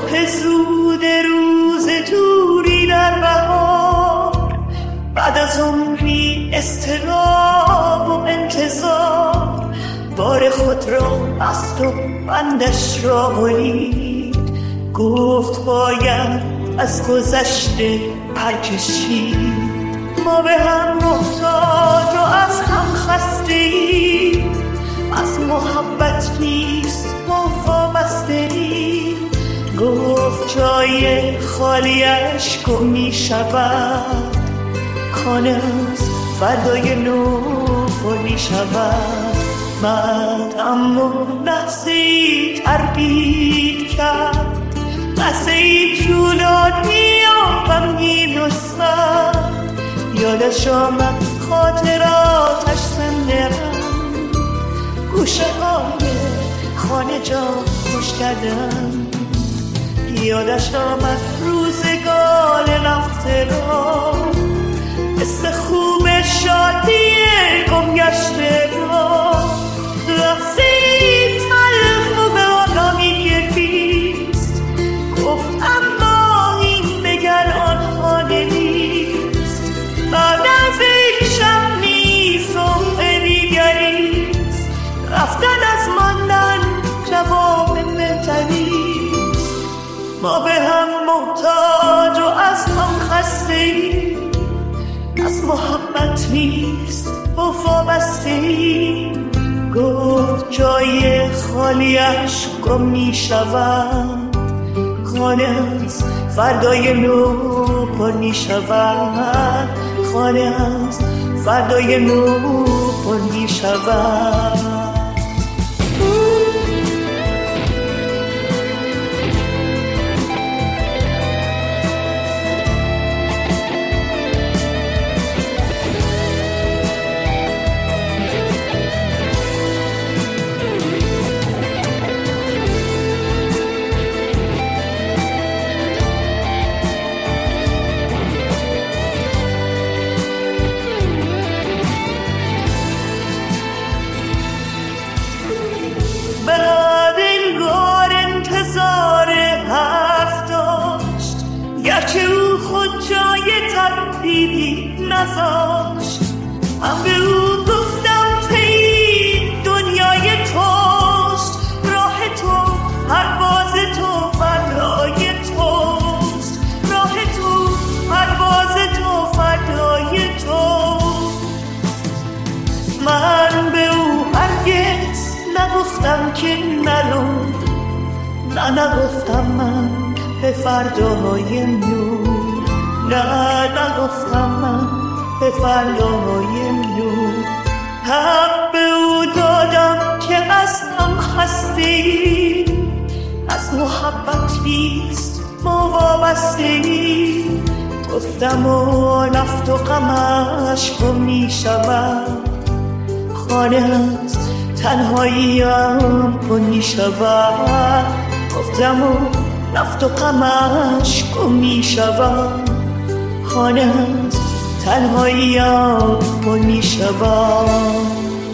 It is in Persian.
صبح زود روز دوری در بهار، بعد از عمری اضطراب و انتظار، بار خود را بست و بندش را برید. گفت باید از گذشته پرکشید. ما به هم محتاج و از هم خسته ایم، از محبت نیست ما وابسته ایم. گفت جای خالیش گم می شود، خانه از فردای نو پر می شود. مرد اما لحظه ای تردید کرد، لحظه ای طولانی و غمگین و سرد. یادش آمد خاطراتش زنده اند، گوشه های خانه جا خوش کردن. یادش آمد روزگار رفته را، مثل خوب شادی گم گشته را. لحظه ای تلخ و به آرامی گریست، گفت اما این دگر آنها نیست. بعد از این شب نیست صبح دیگریست، رفتن از ماندن جواب بهتریست. ما به هم محتاج و از هم خسته ایم، از محبت نیست وابسته ایم. گفت جای خالیش گم می شود، خانه از فردای نو پر می شود. خانه از فردای نو پر می شود. گرچه او خود جای تردیدی نذاشت، من به او گفتم پی دنیای توست. راه تو پرواز تو فردای توست، راه تو پرواز تو فردای توست. من به او هرگز نگفتم که نرو، نگفتم من به فردای نو، نگفتم من به فردای نو. حق به او دادم که از هم خستیم، از محبت نیست ما وابسته ایم. گفتم و رفت و غمش گم می شود، خانه از تنهاییم پر می شود. گفتم و رفت و غمش گم می شود، خانه از تنهاییم پر می شود.